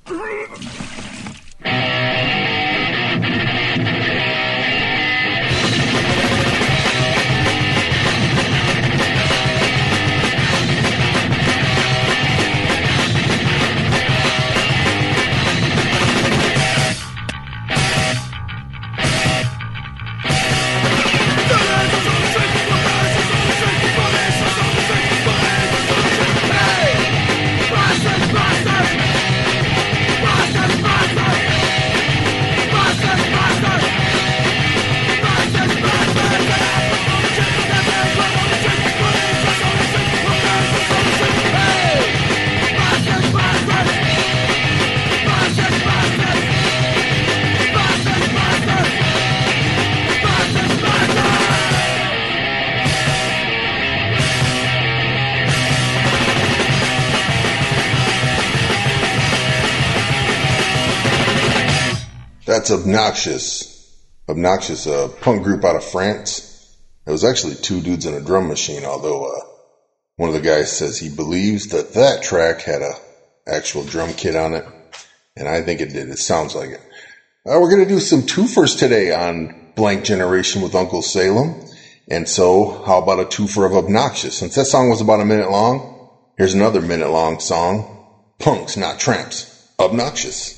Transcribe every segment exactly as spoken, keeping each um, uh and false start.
That's Obnoxious. Obnoxious, a punk group out of France. It was actually two dudes in a drum machine, although uh, one of the guys says he believes that that track had a actual drum kit on it, and I think it did. It sounds like it. Uh, we're going to do some twofers today on Blank Generation with Uncle Salem, and so how about a twofer of Obnoxious? Since that song was about a minute long, here's another minute-long song, Punks Not Tramps, Obnoxious.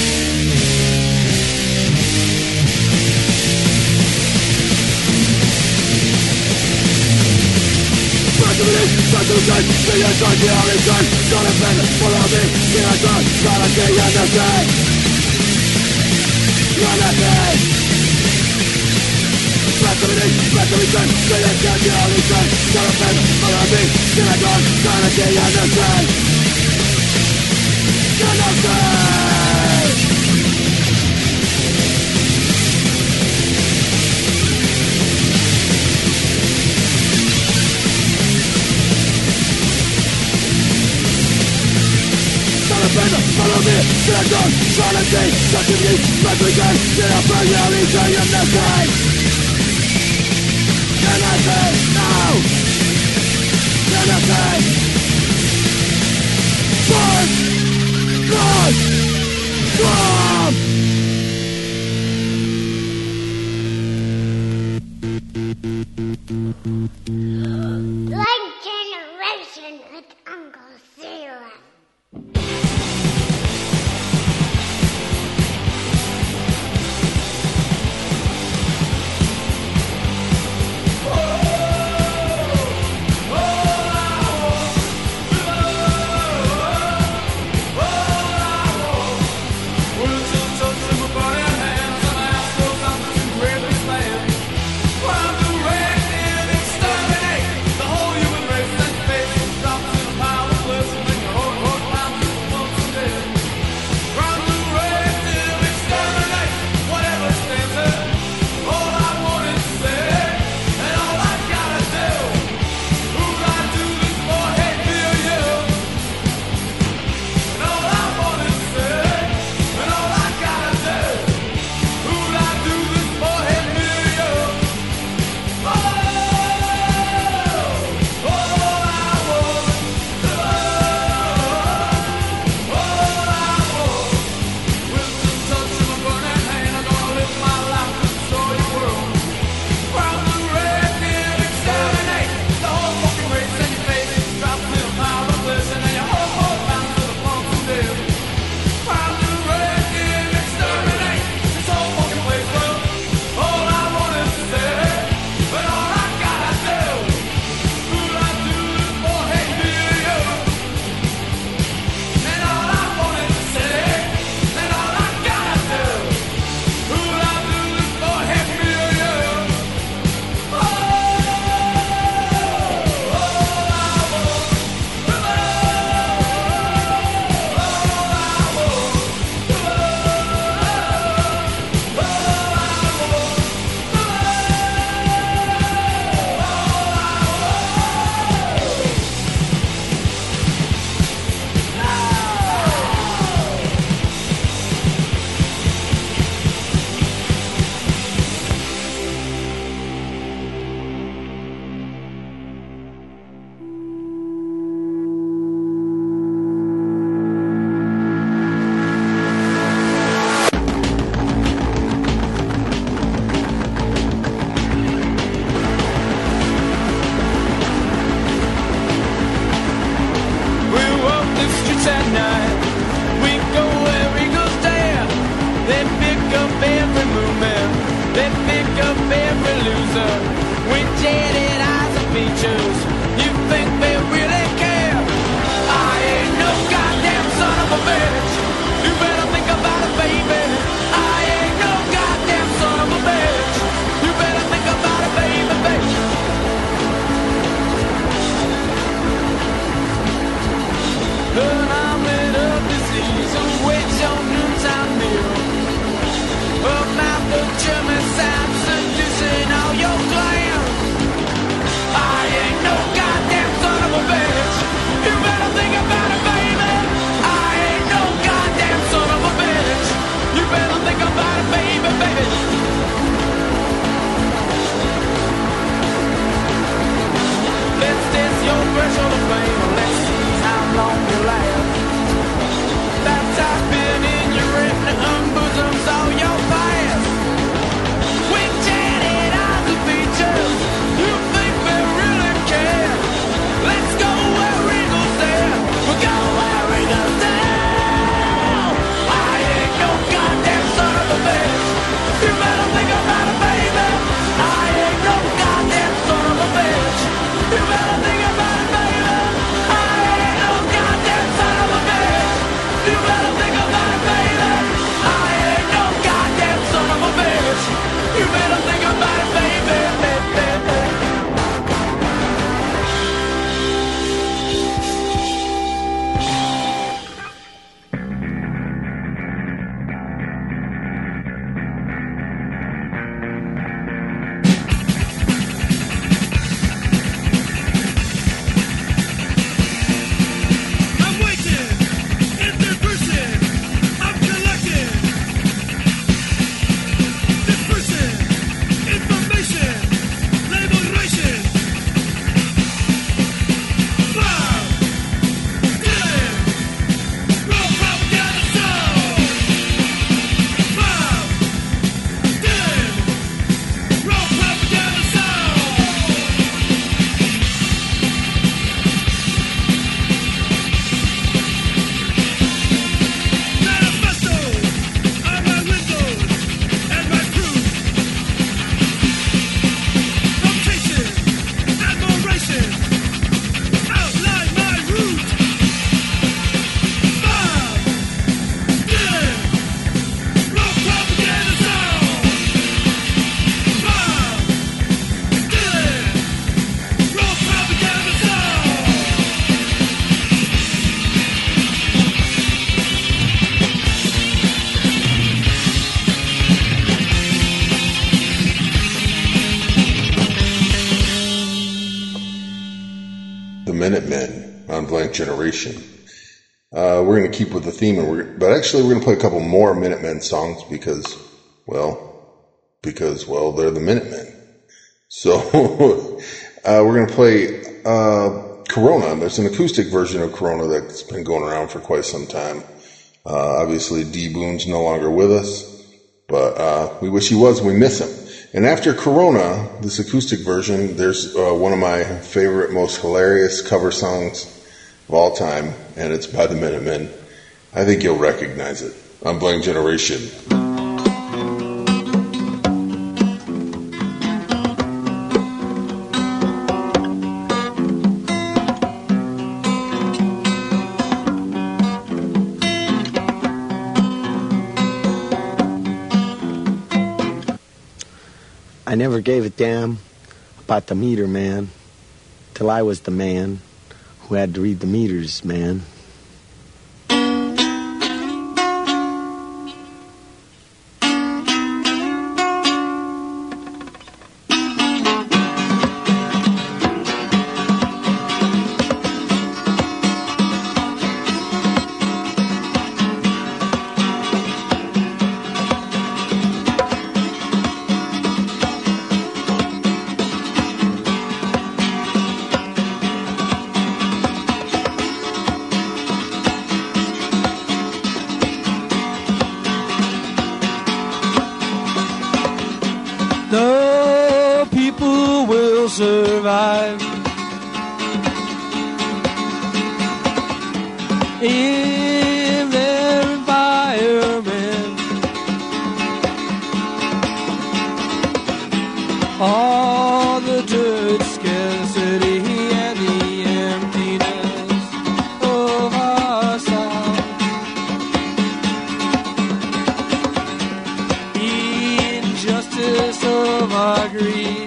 Follow me, get on, try to see, such a me, but we can get up on your return of the sky. Can I say no? Can I say Burn, God, Come! Blank Generation with Uncle Salem. Minutemen on Blank Generation. Uh, we're going to keep with the theme, and we're, but actually we're going to play a couple more Minutemen songs because, well, because, well, they're the Minutemen. So uh, we're going to play uh, Corona. There's an acoustic version of Corona that's been going around for quite some time. Uh, obviously, D. Boone's no longer with us, but uh, we wish he was, and we miss him. And after Corona, this acoustic version, there's uh, one of my favorite, most hilarious cover songs of all time, and it's by the Minutemen. I think you'll recognize it on Blank Generation. I never gave a damn about the meter man till I was the man who had to read the meters, man. survive in their environment. All the dirt, scarcity, and the emptiness of our sound. The injustice of our greed.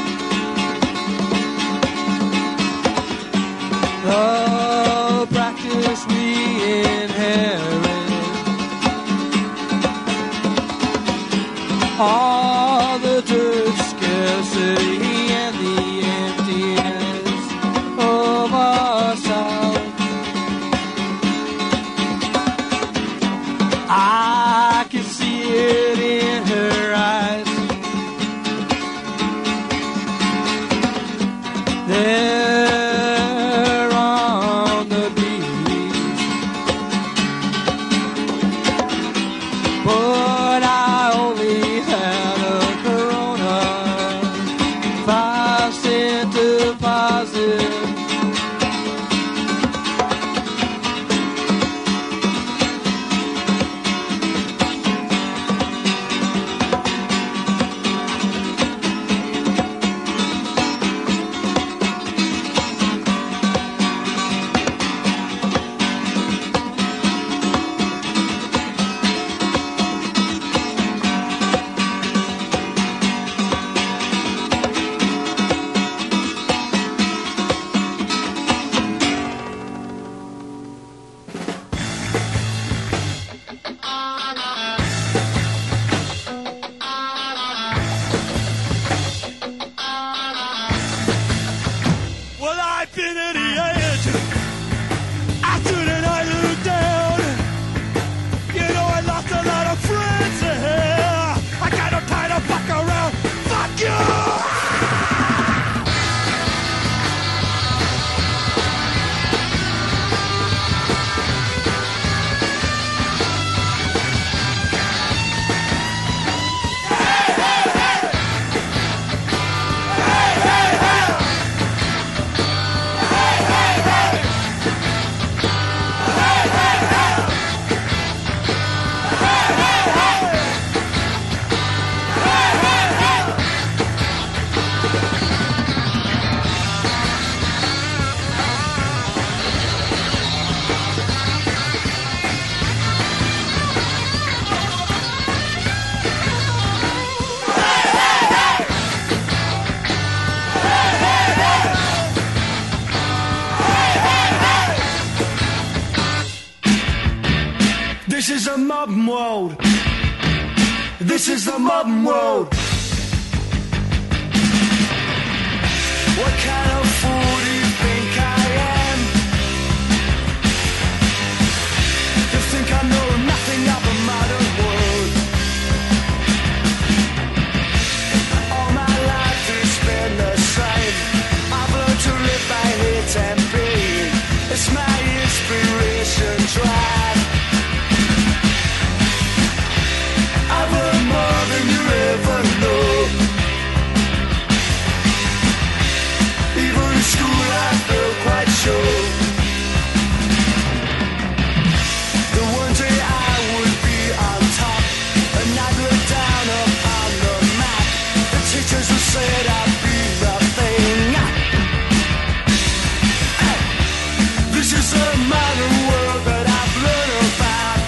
The practice we inherit. All the dirt, scarcity, and the emptiness of our sound. I can see it in her eyes. There on the beach, but I only had a Corona, five cent deposit. This is a modern world. This is the modern world. What kind of fool do you think I am? You think I know nothing of the modern world. All my life has been the same. I've learned to live by hate and pain. It's my inspiration drive. I've learned more than you ever know. Even in school I felt quite sure. The one day I would be on top, and I'd look down upon the map. The teachers who said I'd be nothing. This is a modern world that I've learned about.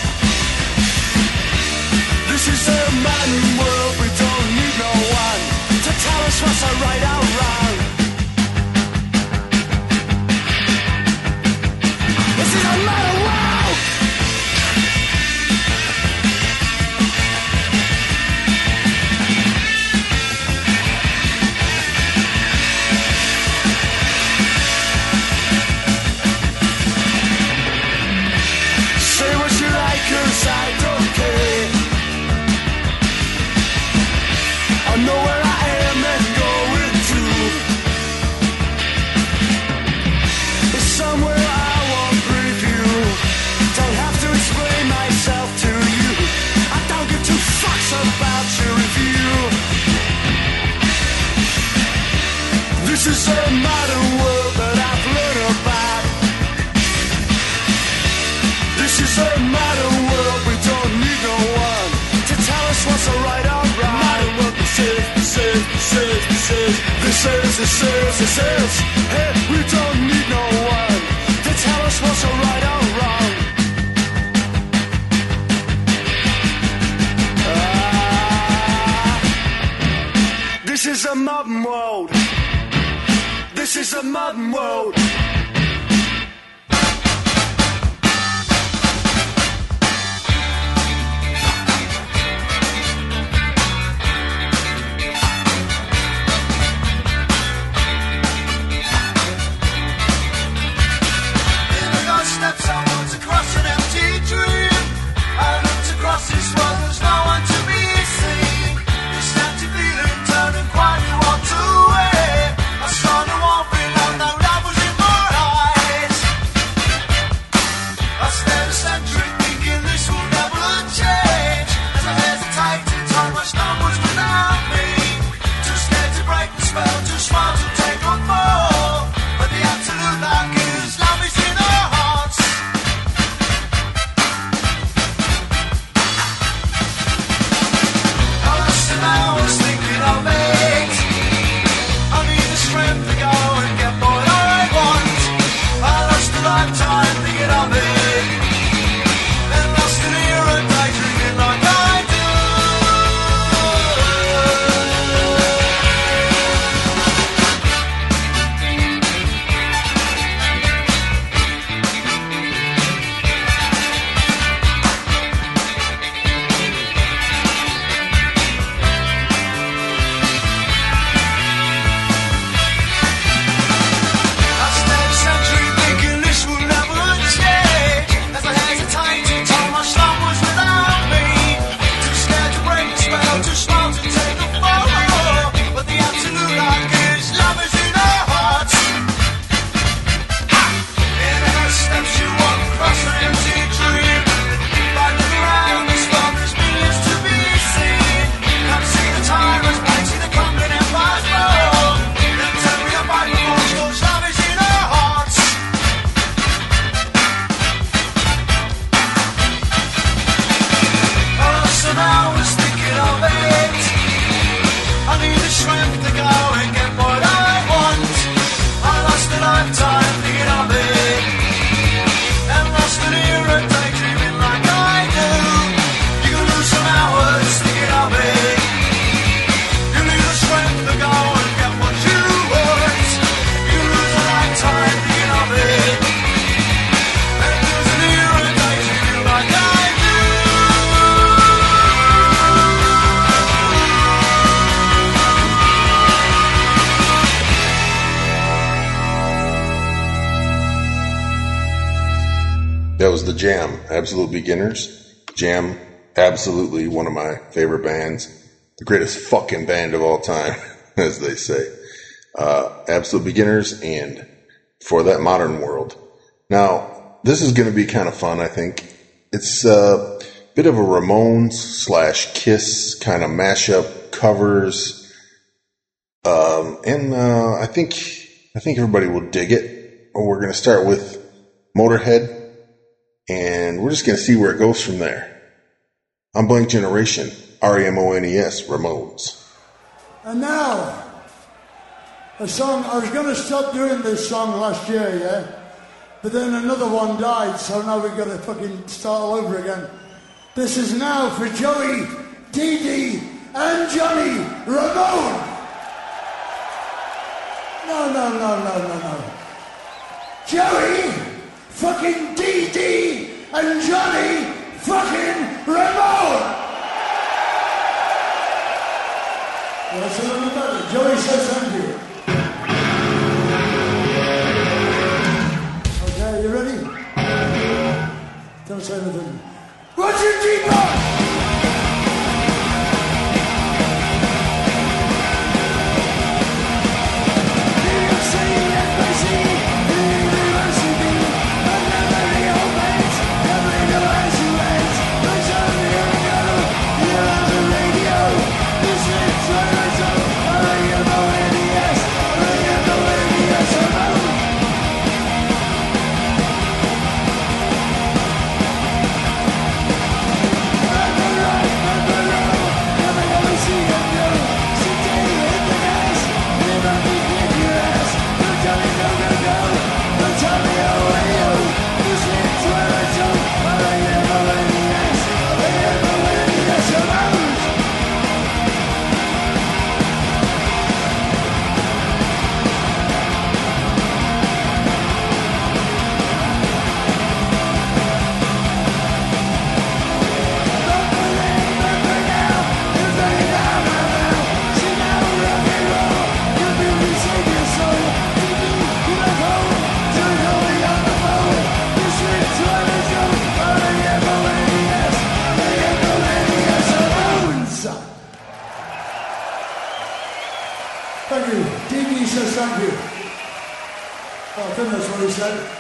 This is a modern world, we don't need no one to tell us what's right or wrong. This is a modern world. Say what you like, 'cause I don't care. I know where I am and going to. It's somewhere I won't breathe you. Don't have to explain myself to you. I don't give two fucks about your review. This is a modern world that I've learned about. This is a modern world, we don't need no one to tell us what's right or wrong. Modern world, this is, this is, this is, this is, this is, this is, this is. Hey, we don't need no one to tell us what's right or wrong. Ah, this is a modern world. This is a modern world. Steps onwards across an empty dream. I looked across this world, there's no one to be seen. This empty feeling turned and quietly walked away. I saw no one thing, and no love was in my Jam, Absolute Beginners. Jam, absolutely one of my favorite bands. The greatest fucking band of all time, as they say. Uh, Absolute Beginners and For That Modern World. Now, this is going to be kind of fun, I think. It's a bit of a Ramones slash Kiss kind of mashup, covers. Um, and uh, I think I think everybody will dig it. We're going to start with Motorhead, and we're just going to see where it goes from there. I'm Blank Generation, R E M O N E S, Ramones. And now, a song, I was going to stop doing this song last year, yeah? But then another one died, so now we've got to fucking start all over again. This is now for Joey, Dee Dee, and Johnny Ramone. No, no, no, no, no, no. Joey, fucking Dee Dee, and Johnny fucking Ramone. That's a little better. Joey says thank you. Okay, you ready? Don't say anything. Roger Deeper! Thank you. D B says thank you. Oh, I think that's what he said.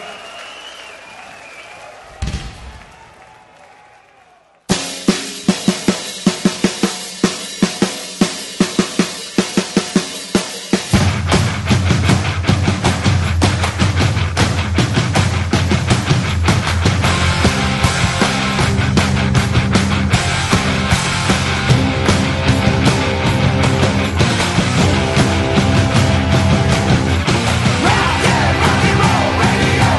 Rock and roll radio.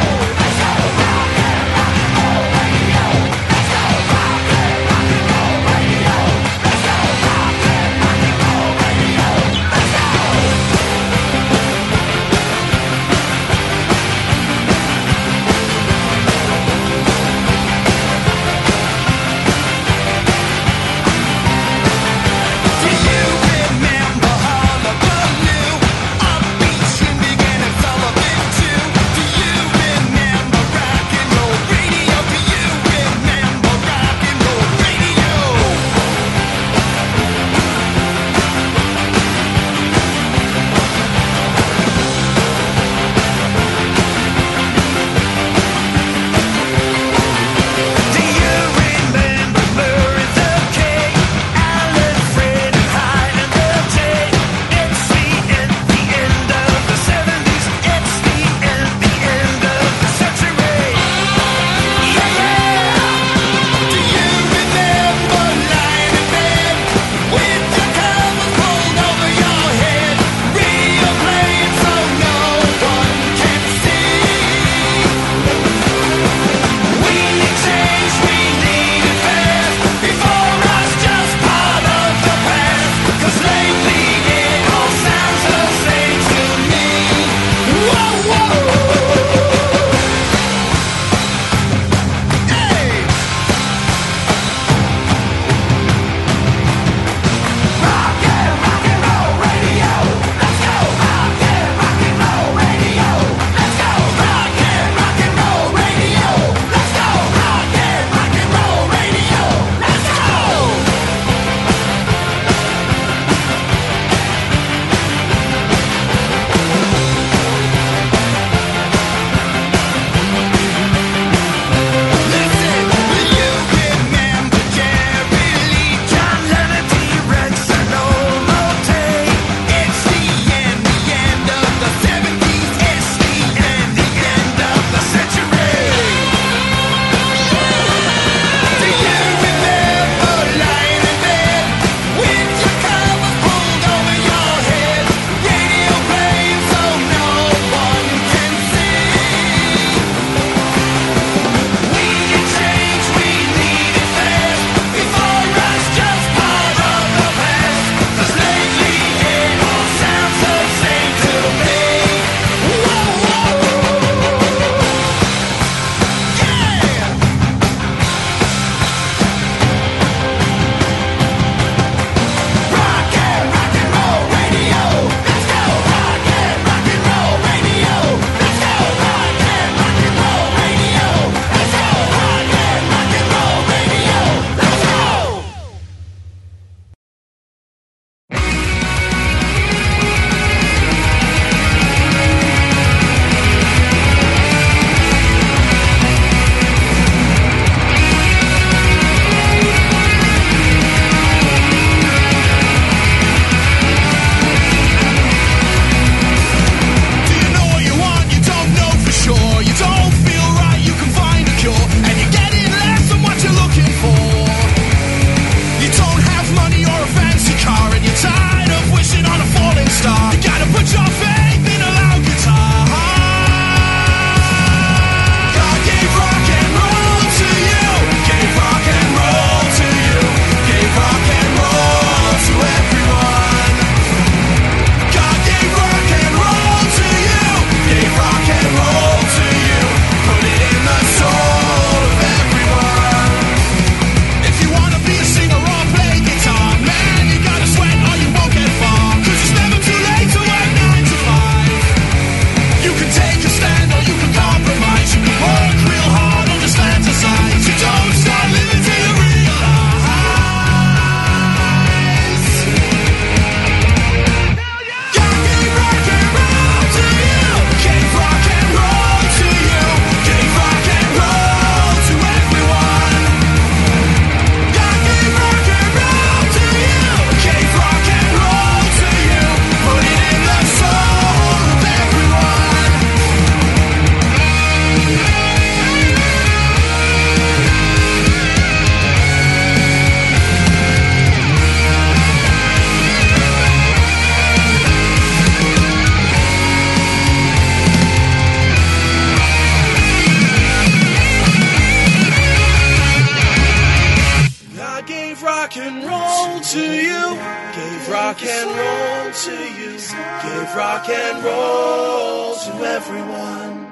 gave rock and roll to you, gave rock and roll to you, gave rock and roll to everyone.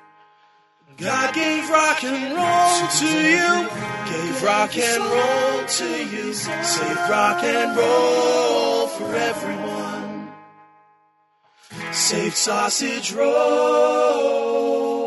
God gave rock and roll to you, gave rock and roll to you, saved rock and roll for everyone. Saved sausage rolls.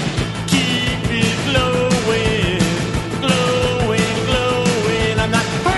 Keep it glowing, glowing, glowing. I'm not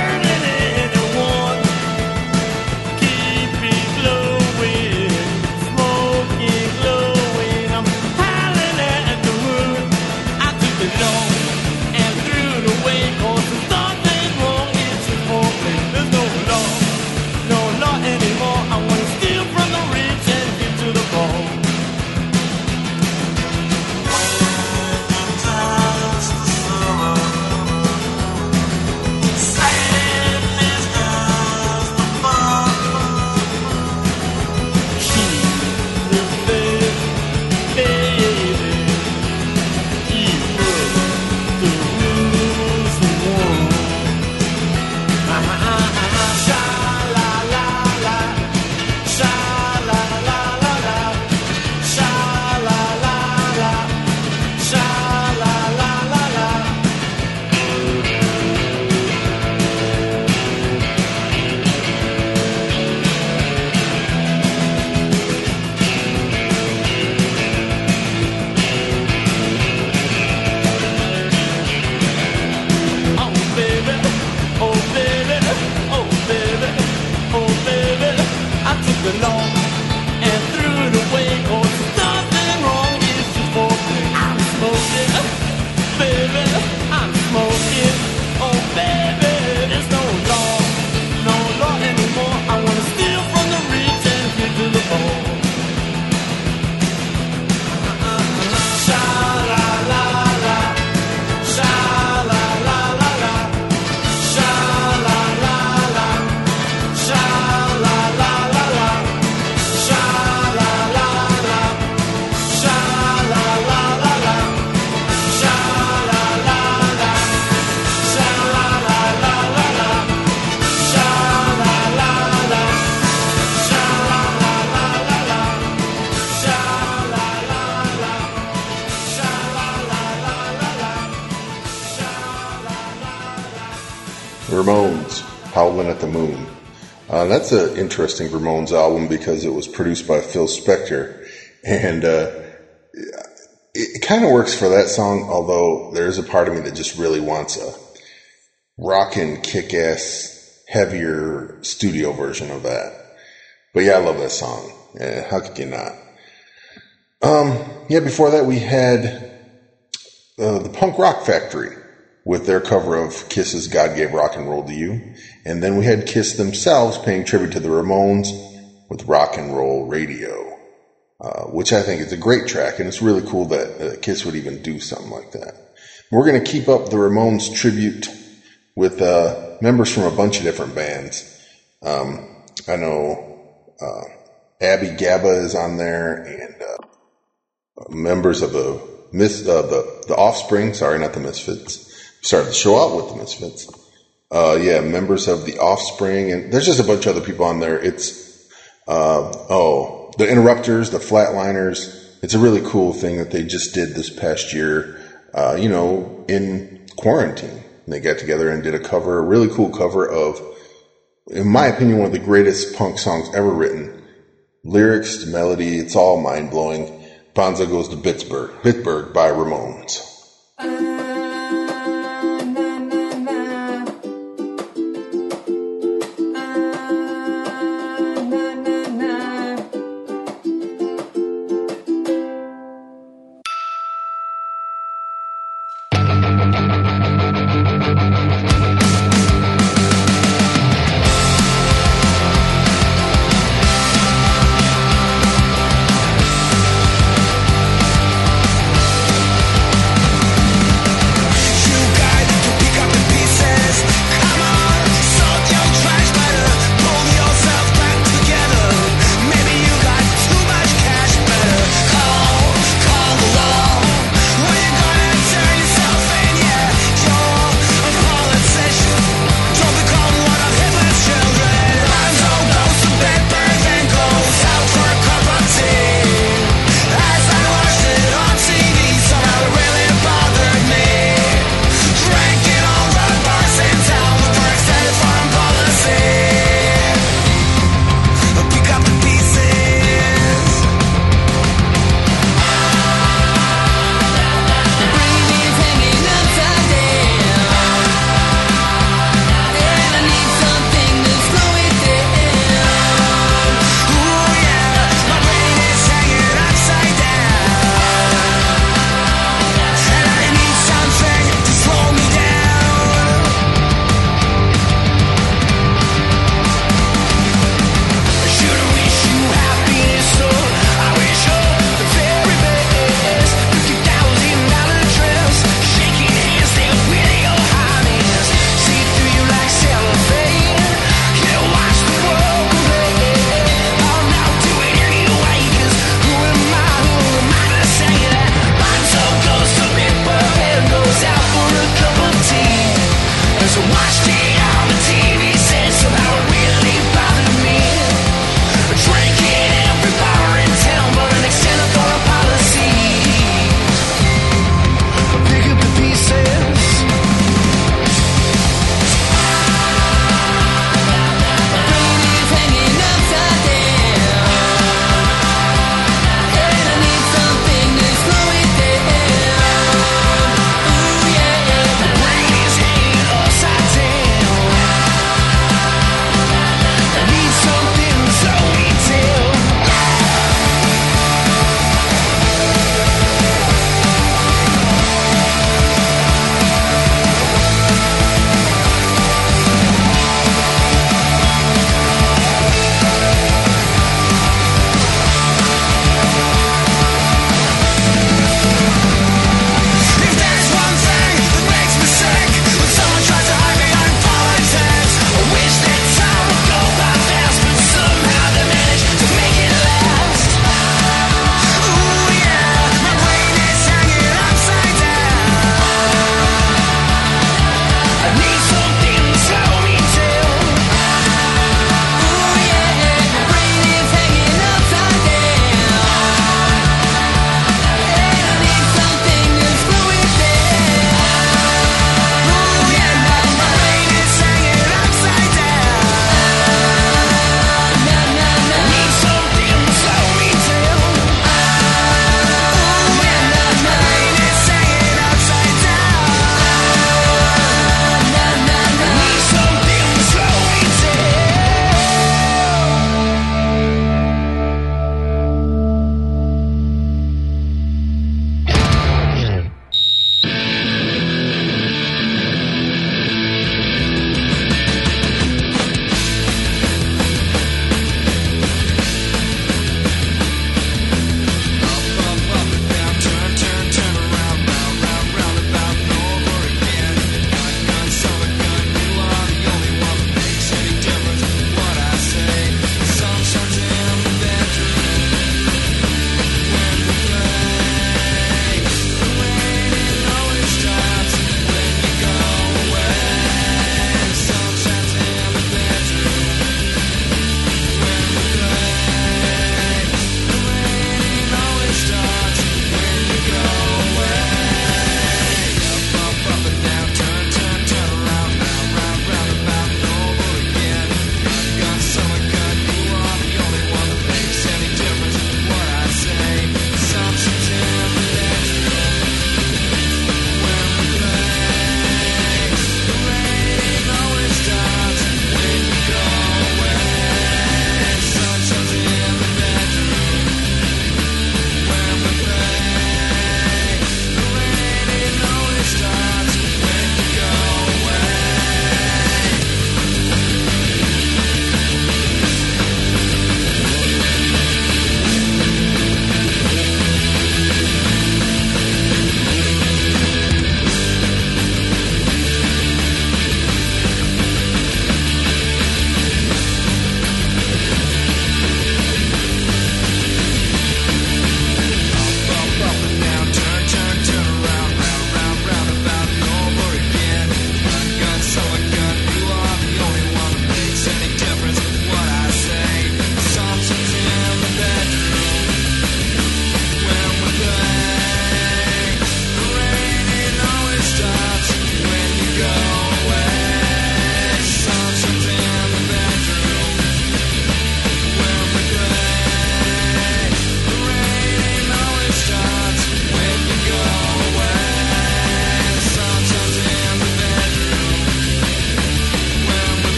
Ramones, Howlin' at the Moon. Uh, that's an interesting Ramones album because it was produced by Phil Spector, and uh, it, it kind of works for that song, although there's a part of me that just really wants a rockin', kick-ass, heavier studio version of that. But yeah, I love that song. Yeah, how could you not? Um, yeah, before that we had uh, the Punk Rock Factory with their cover of Kiss's God Gave Rock and Roll to You. And then we had Kiss themselves paying tribute to the Ramones with Rock and Roll Radio, uh, which I think is a great track. And it's really cool that uh, Kiss would even do something like that. We're going to keep up the Ramones tribute with uh, members from a bunch of different bands. Um, I know uh, Abby Gabba is on there, and uh, members of the, Mis- uh, the the Offspring, sorry, not the Misfits. Started the show out with the Misfits. Uh, yeah, members of the Offspring, and there's just a bunch of other people on there. It's, uh, oh, the Interrupters, the Flatliners. It's a really cool thing that they just did this past year, uh, you know, in quarantine. And they got together and did a cover, a really cool cover of, in my opinion, one of the greatest punk songs ever written. Lyrics to melody, it's all mind-blowing. Bonzo Goes to Pittsburgh, Pittsburgh by Ramones.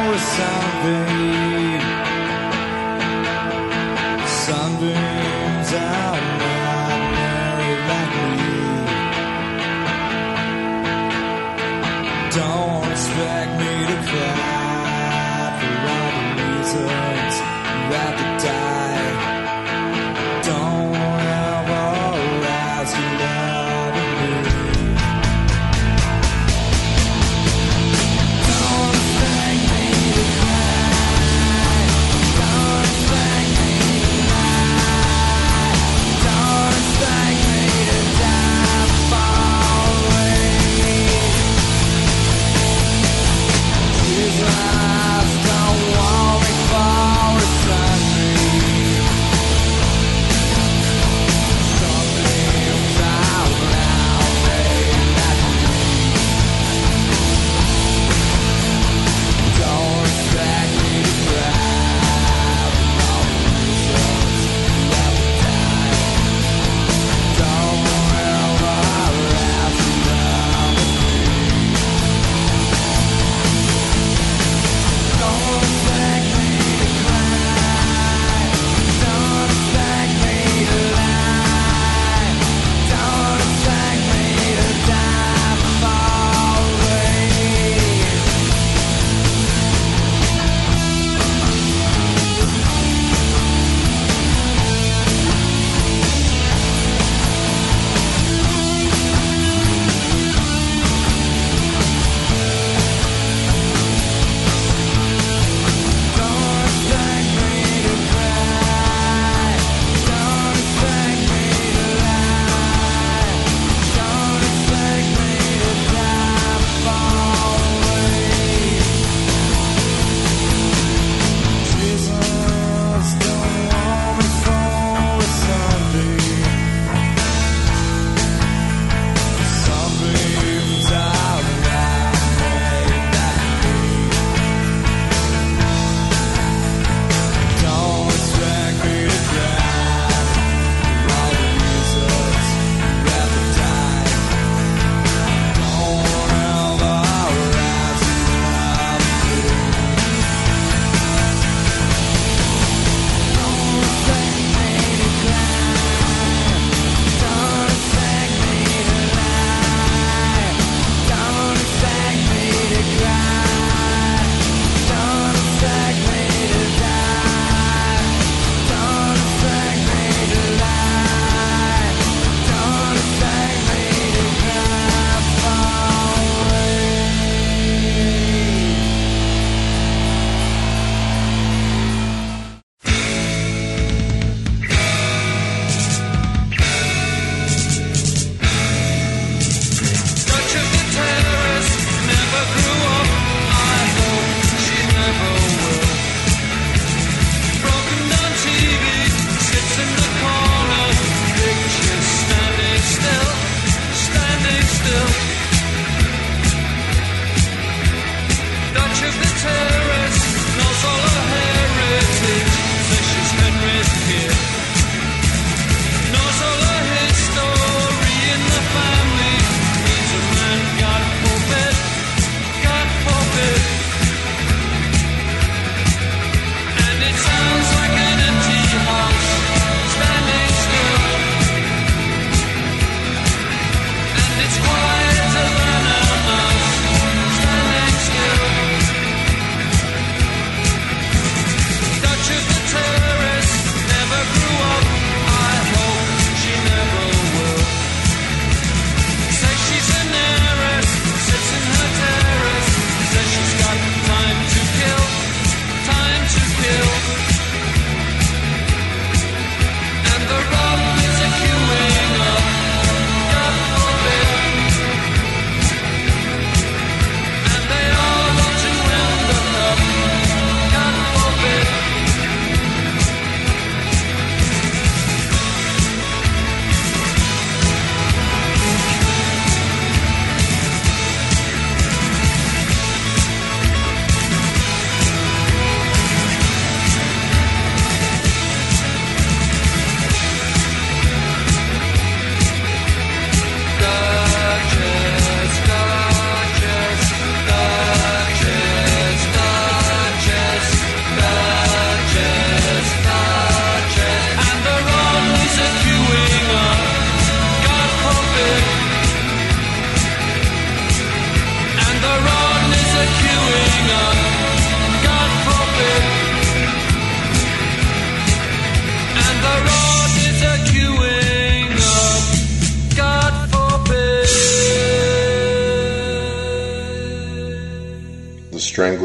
with sunbeam, sunbeams out not married like me. Don't expect me to cry for all the reasons you have to die. Don't ever ask you love me. Don't expect me to cry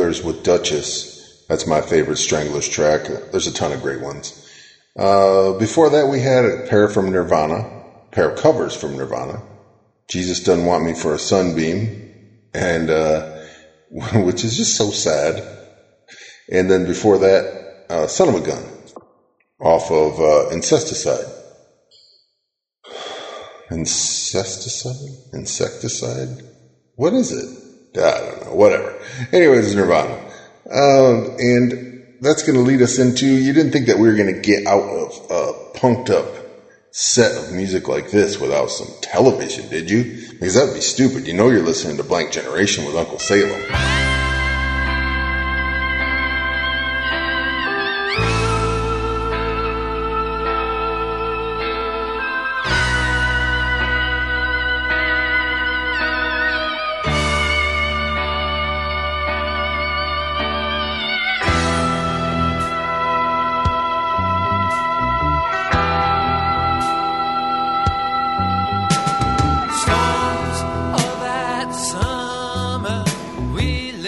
Stranglers with Duchess. That's my favorite Stranglers track. There's a ton of great ones. Uh, before that, we had a pair from Nirvana, a pair of covers from Nirvana. Jesus Doesn't Want Me for a Sunbeam, and uh, which is just so sad. And then before that, uh, Son of a Gun, off of uh, Incesticide. Incesticide? Insecticide? What is it? I don't know. Whatever. Anyways, Nirvana. Um, and that's going to lead us into, you didn't think that we were going to get out of a punked up set of music like this without some television, did you? Because that would be stupid. You know you're listening to Blank Generation with Uncle Salem. Storms of that summer we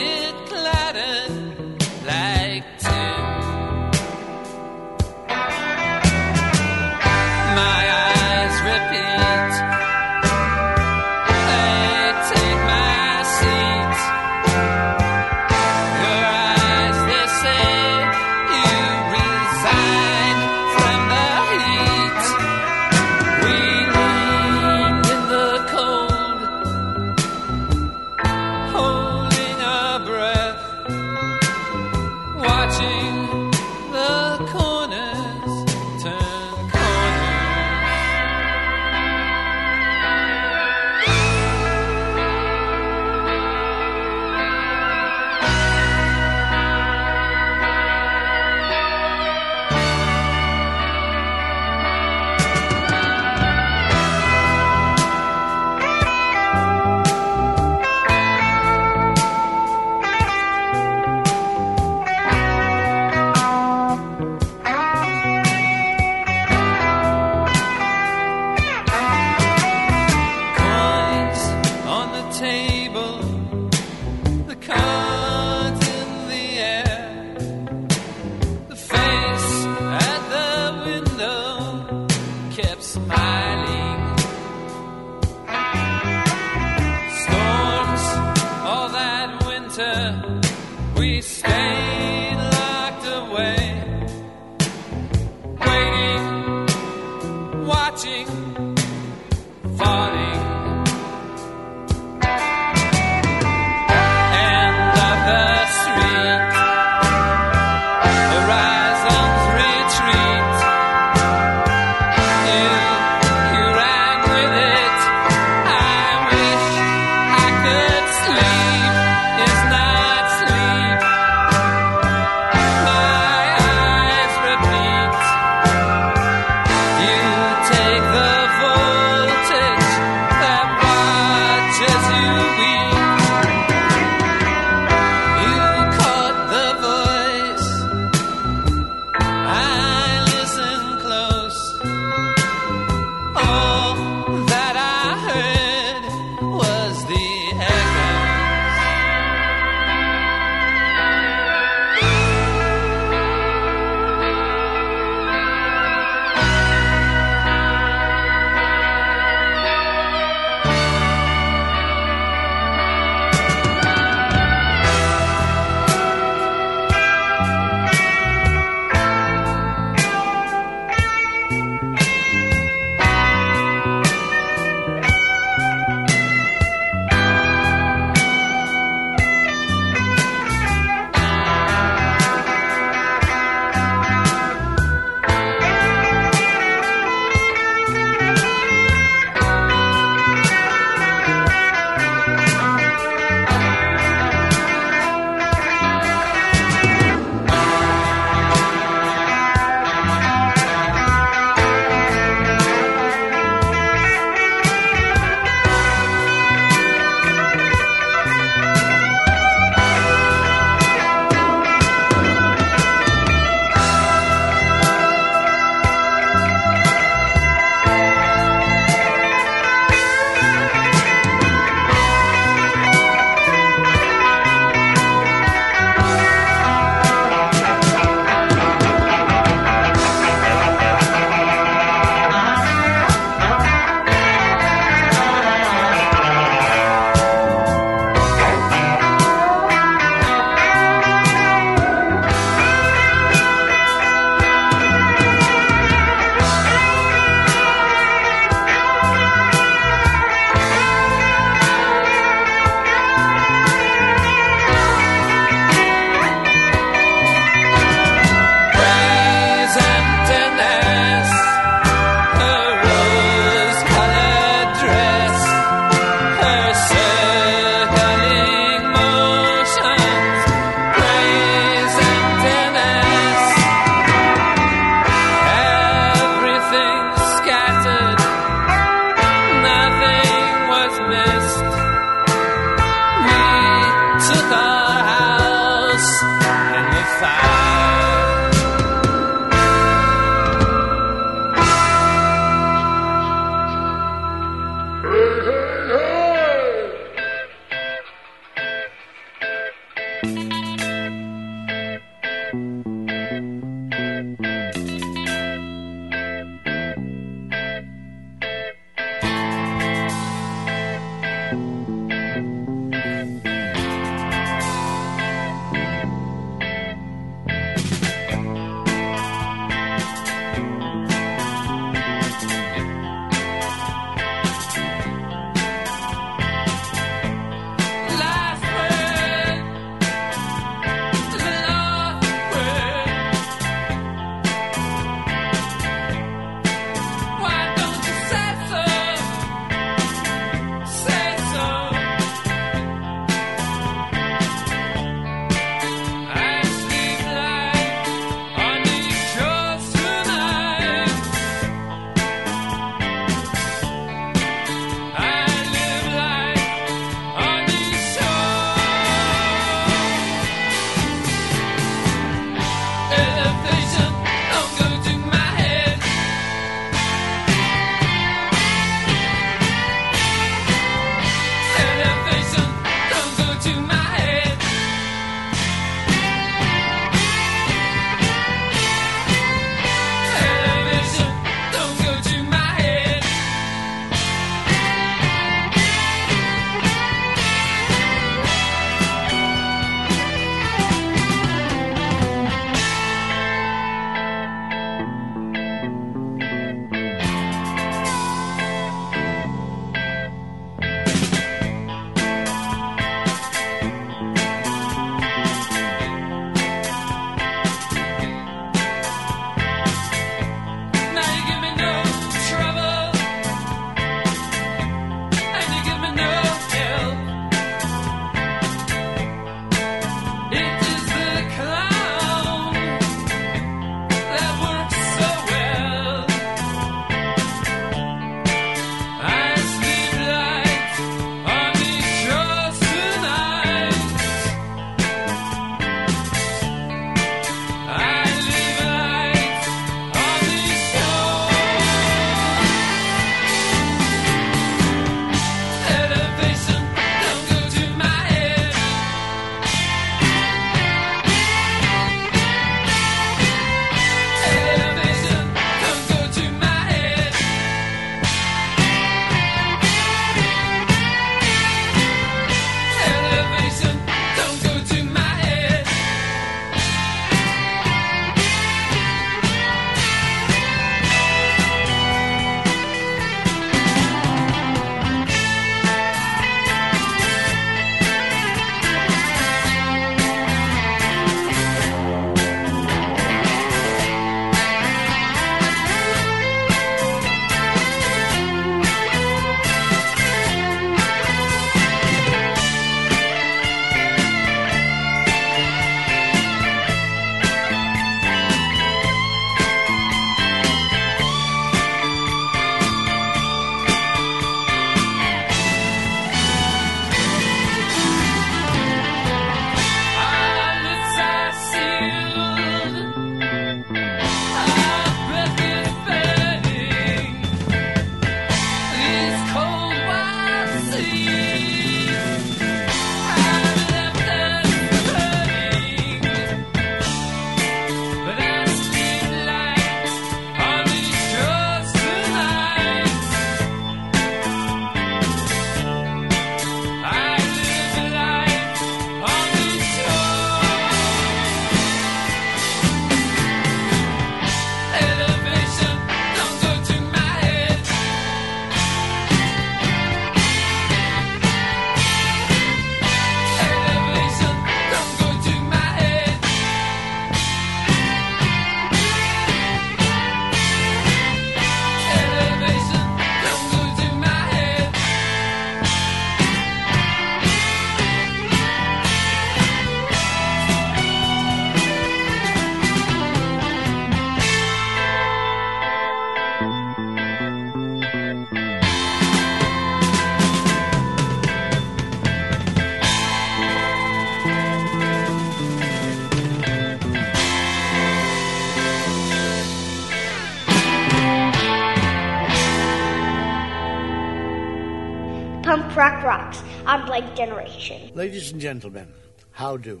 Pump Rock Rocks on Blake Generation. Ladies and gentlemen, how do?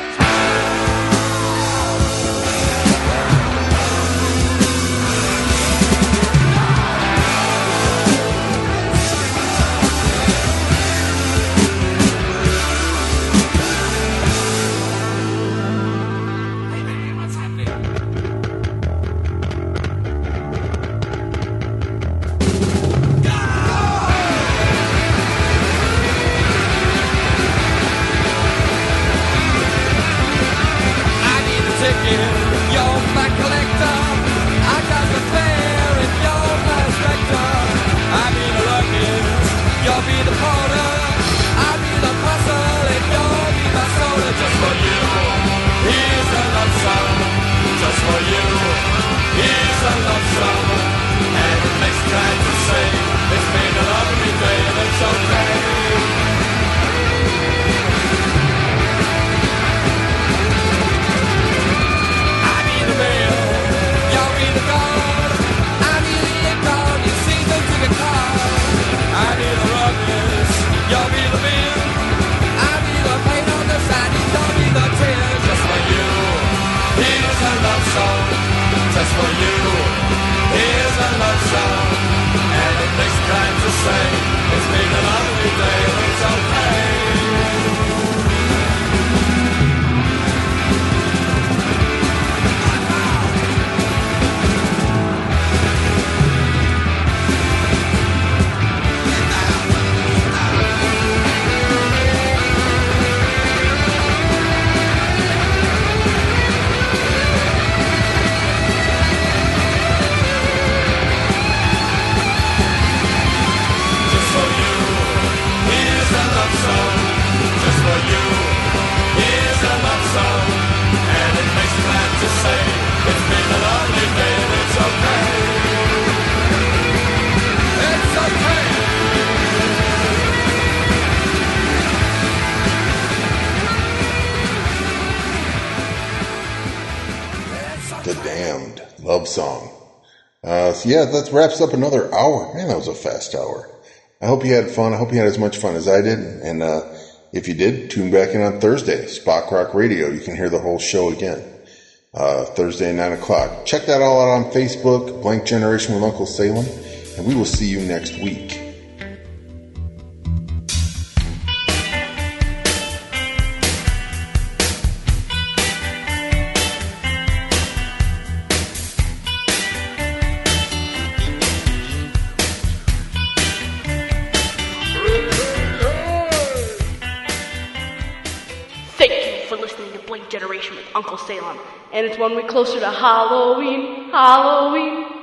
Love song. Uh, so yeah, that wraps up another hour. Man, that was a fast hour. I hope you had fun. I hope you had as much fun as I did. And uh, if you did, tune back in on Thursday, Spock Rock Radio. You can hear the whole show again. Uh, Thursday, nine o'clock. Check that all out on Facebook, Blank Generation with Uncle Salem. And we will see you next week. Uncle Salem, and it's one week closer to Halloween, Halloween.